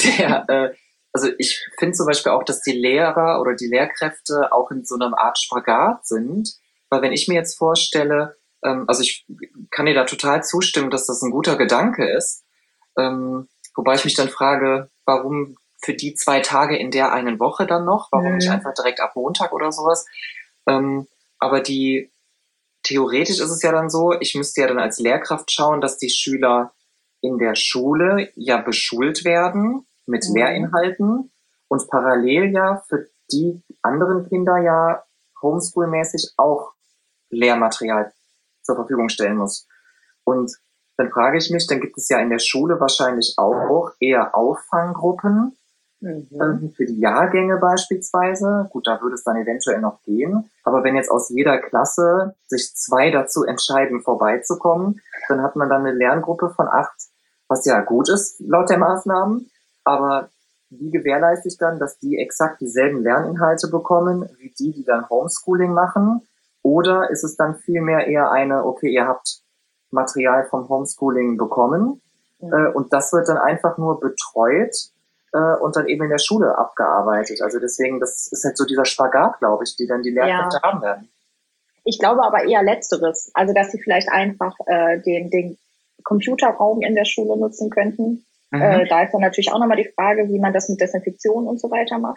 Also ich finde zum Beispiel auch, dass die Lehrer oder die Lehrkräfte auch in so einer Art Spagat sind, weil wenn ich mir jetzt vorstelle, also ich kann dir da total zustimmen, dass das ein guter Gedanke ist, wobei ich mich dann frage, warum für die 2 Tage in der einen Woche dann noch, warum nicht einfach direkt ab Montag oder sowas, aber theoretisch ist es ja dann so, ich müsste ja dann als Lehrkraft schauen, dass die Schüler in der Schule ja beschult werden mit Lehrinhalten und parallel ja für die anderen Kinder ja Homeschool-mäßig auch Lehrmaterial zur Verfügung stellen muss. Und dann frage ich mich, dann gibt es ja in der Schule wahrscheinlich auch eher Auffanggruppen für die Jahrgänge beispielsweise. Gut, da würde es dann eventuell noch gehen. Aber wenn jetzt aus jeder Klasse sich 2 dazu entscheiden, vorbeizukommen, dann hat man dann eine Lerngruppe von 8, was ja gut ist laut der Maßnahmen. Aber wie gewährleiste ich dann, dass die exakt dieselben Lerninhalte bekommen, wie die dann Homeschooling machen? Oder ist es dann vielmehr eher okay, ihr habt Material vom Homeschooling bekommen und das wird dann einfach nur betreut und dann eben in der Schule abgearbeitet. Also deswegen, das ist halt so dieser Spagat, glaube ich, die dann die Lehrkräfte haben werden. Ich glaube aber eher Letzteres. Also dass sie vielleicht einfach den Computerraum in der Schule nutzen könnten. Da ist dann natürlich auch nochmal die Frage, wie man das mit Desinfektion und so weiter macht.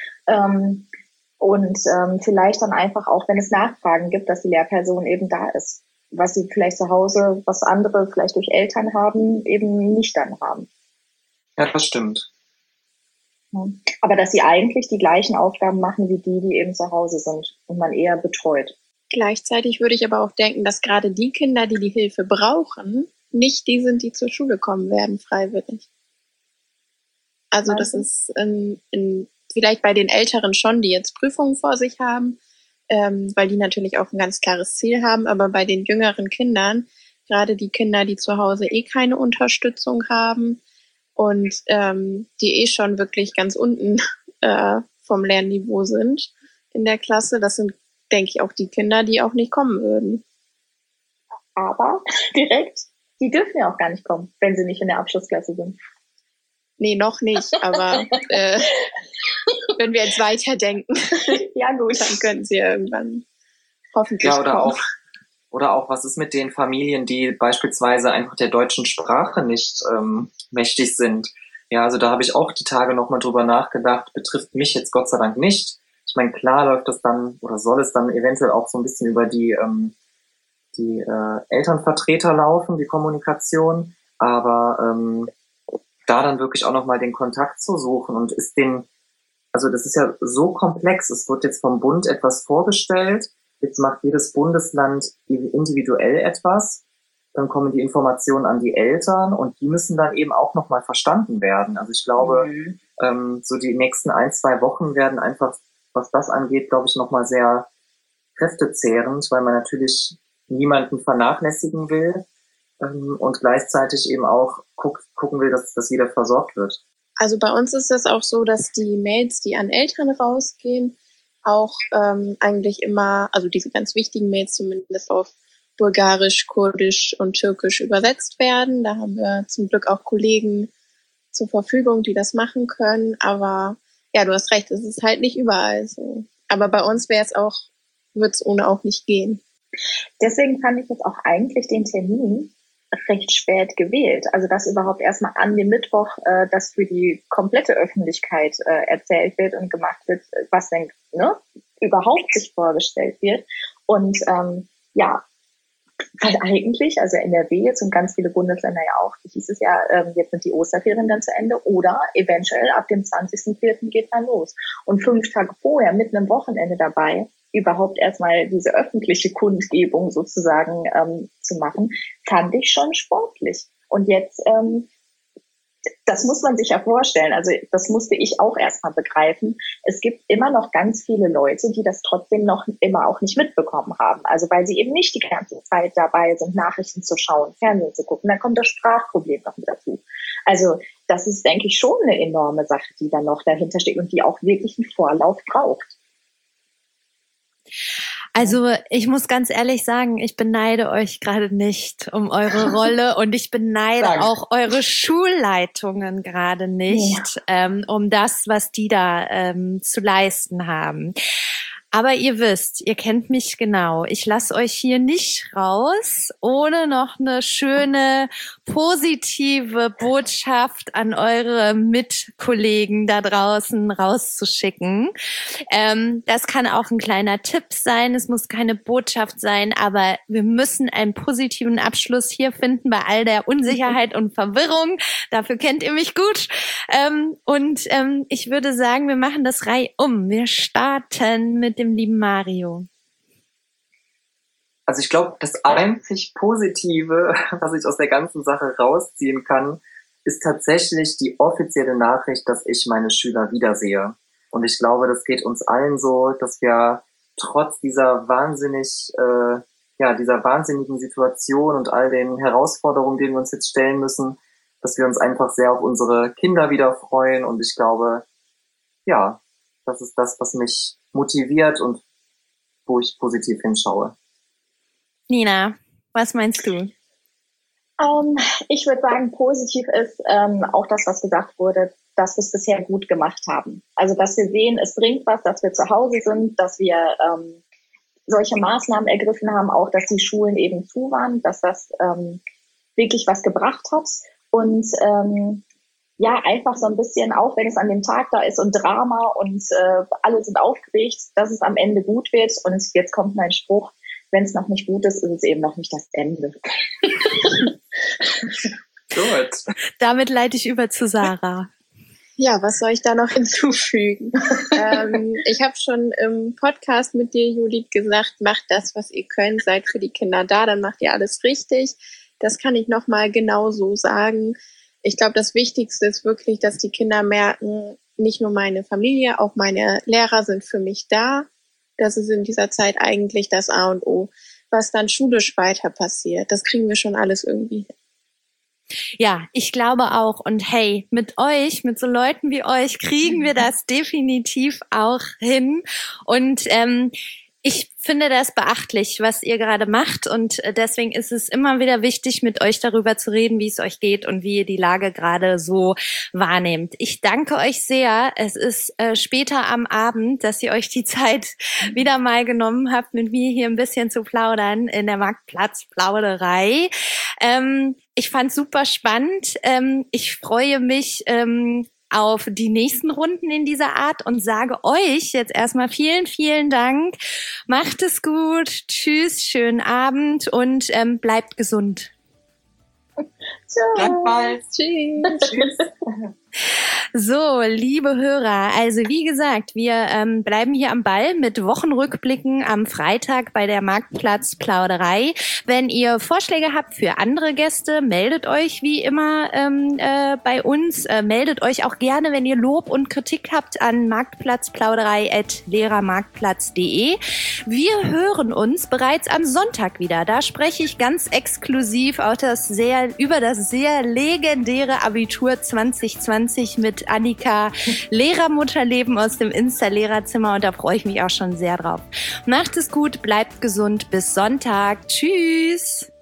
Vielleicht dann einfach auch, wenn es Nachfragen gibt, dass die Lehrperson eben da ist. Was sie vielleicht zu Hause, was andere vielleicht durch Eltern haben, eben nicht dann haben. Ja, das stimmt. Ja. Aber dass sie eigentlich die gleichen Aufgaben machen wie die eben zu Hause sind und man eher betreut. Gleichzeitig würde ich aber auch denken, dass gerade die Kinder, die die Hilfe brauchen, nicht die sind, die zur Schule kommen werden, freiwillig. Also das ist vielleicht bei den Älteren schon, die jetzt Prüfungen vor sich haben, weil die natürlich auch ein ganz klares Ziel haben, aber bei den jüngeren Kindern, gerade die Kinder, die zu Hause keine Unterstützung haben und die schon wirklich ganz unten vom Lernniveau sind in der Klasse, das sind, denke ich, auch die Kinder, die auch nicht kommen würden. Aber direkt, die dürfen ja auch gar nicht kommen, wenn sie nicht in der Abschlussklasse sind. Nee, noch nicht, aber wenn wir jetzt weiterdenken, ja gut, dann können sie ja irgendwann hoffentlich kommen. Oder auch, was ist mit den Familien, die beispielsweise einfach der deutschen Sprache nicht mächtig sind? Ja, also da habe ich auch die Tage nochmal drüber nachgedacht, betrifft mich jetzt Gott sei Dank nicht. Ich meine, klar läuft das dann oder soll es dann eventuell auch so ein bisschen über die Elternvertreter laufen, die Kommunikation, aber da dann wirklich auch nochmal den Kontakt zu suchen und also das ist ja so komplex, es wird jetzt vom Bund etwas vorgestellt, jetzt macht jedes Bundesland individuell etwas, dann kommen die Informationen an die Eltern und die müssen dann eben auch nochmal verstanden werden. Also ich glaube, so die nächsten 1-2 Wochen werden einfach, was das angeht, glaube ich, nochmal sehr kräftezehrend, weil man natürlich niemanden vernachlässigen will und gleichzeitig eben auch gucken will, dass jeder versorgt wird. Also bei uns ist das auch so, dass die Mails, die an Eltern rausgehen, auch eigentlich immer, also diese ganz wichtigen Mails zumindest auf Bulgarisch, Kurdisch und Türkisch übersetzt werden. Da haben wir zum Glück auch Kollegen zur Verfügung, die das machen können. Aber ja, du hast recht, es ist halt nicht überall so. Aber bei uns wird es ohne auch nicht gehen. Deswegen fand ich jetzt auch eigentlich den Termin recht spät gewählt. Also dass überhaupt erstmal an dem Mittwoch das für die komplette Öffentlichkeit erzählt wird und gemacht wird, was denn überhaupt sich vorgestellt wird. Und weil eigentlich, also NRW jetzt und ganz viele Bundesländer ja auch, hieß es ja, jetzt sind die Osterferien dann zu Ende oder eventuell ab dem 20.04. geht dann los. Und 5 Tage vorher, mitten am Wochenende dabei, überhaupt erstmal diese öffentliche Kundgebung sozusagen zu machen, fand ich schon sportlich. Und jetzt, das muss man sich ja vorstellen, also das musste ich auch erstmal begreifen. Es gibt immer noch ganz viele Leute, die das trotzdem noch immer auch nicht mitbekommen haben. Also weil sie eben nicht die ganze Zeit dabei sind, Nachrichten zu schauen, Fernsehen zu gucken. Dann kommt das Sprachproblem noch mit dazu. Also das ist, denke ich, schon eine enorme Sache, die dann noch dahinter steht und die auch wirklich einen Vorlauf braucht. Also ich muss ganz ehrlich sagen, ich beneide euch gerade nicht um eure Rolle und ich beneide auch eure Schulleitungen gerade nicht um das, was die da zu leisten haben. Aber ihr wisst, ihr kennt mich genau. Ich lasse euch hier nicht raus, ohne noch eine schöne, positive Botschaft an eure Mitkollegen da draußen rauszuschicken. Das kann auch ein kleiner Tipp sein. Es muss keine Botschaft sein, aber wir müssen einen positiven Abschluss hier finden bei all der Unsicherheit und Verwirrung. Dafür kennt ihr mich gut. Ich würde sagen, wir machen das reihum. Wir starten mit dem lieben Mario. Also ich glaube, das einzig Positive, was ich aus der ganzen Sache rausziehen kann, ist tatsächlich die offizielle Nachricht, dass ich meine Schüler wiedersehe. Und ich glaube, das geht uns allen so, dass wir trotz dieser dieser wahnsinnigen Situation und all den Herausforderungen, denen wir uns jetzt stellen müssen, dass wir uns einfach sehr auf unsere Kinder wieder freuen. Und ich glaube, ja, das ist das, was mich motiviert und wo ich positiv hinschaue. Nina, was meinst du? Ich würde sagen, positiv ist auch das, was gesagt wurde, dass wir es bisher gut gemacht haben. Also, dass wir sehen, es bringt was, dass wir zu Hause sind, dass wir solche Maßnahmen ergriffen haben, auch dass die Schulen eben zu waren, dass das wirklich was gebracht hat. Und einfach so ein bisschen, auch wenn es an dem Tag da ist und Drama und alle sind aufgeregt, dass es am Ende gut wird. Und jetzt kommt mein Spruch, wenn es noch nicht gut ist, ist es eben noch nicht das Ende. Gut. Damit leite ich über zu Sarah. Ja, was soll ich da noch hinzufügen? Ich habe schon im Podcast mit dir, Judith, gesagt, macht das, was ihr könnt, seid für die Kinder da, dann macht ihr alles richtig. Das kann ich nochmal genau so sagen. Ich glaube, das Wichtigste ist wirklich, dass die Kinder merken, nicht nur meine Familie, auch meine Lehrer sind für mich da. Das ist in dieser Zeit eigentlich das A und O. Was dann schulisch weiter passiert, das kriegen wir schon alles irgendwie hin. Ja, ich glaube auch. Und hey, mit euch, mit so Leuten wie euch, kriegen wir das definitiv auch hin. Und ich finde das beachtlich, was ihr gerade macht. Und deswegen ist es immer wieder wichtig, mit euch darüber zu reden, wie es euch geht und wie ihr die Lage gerade so wahrnehmt. Ich danke euch sehr. Es ist später am Abend, dass ihr euch die Zeit wieder mal genommen habt, mit mir hier ein bisschen zu plaudern in der Marktplatz-Plauderei. Ich fand's super spannend. Ich freue mich auf die nächsten Runden in dieser Art und sage euch jetzt erstmal vielen, vielen Dank. Macht es gut. Tschüss, schönen Abend und bleibt gesund. Gleichfalls. Tschüss. So, liebe Hörer, also wie gesagt, wir bleiben hier am Ball mit Wochenrückblicken am Freitag bei der Marktplatz-Plauderei. Wenn ihr Vorschläge habt für andere Gäste, meldet euch wie immer bei uns. Meldet euch auch gerne, wenn ihr Lob und Kritik habt, an marktplatzplauderei@lehrermarktplatz.de. Wir hören uns bereits am Sonntag wieder. Da spreche ich ganz exklusiv auch über das sehr legendäre Abitur 2020 mit Annika, Lehrermutterleben aus dem Insta-Lehrerzimmer, und da freue ich mich auch schon sehr drauf. Macht es gut, bleibt gesund, bis Sonntag. Tschüss!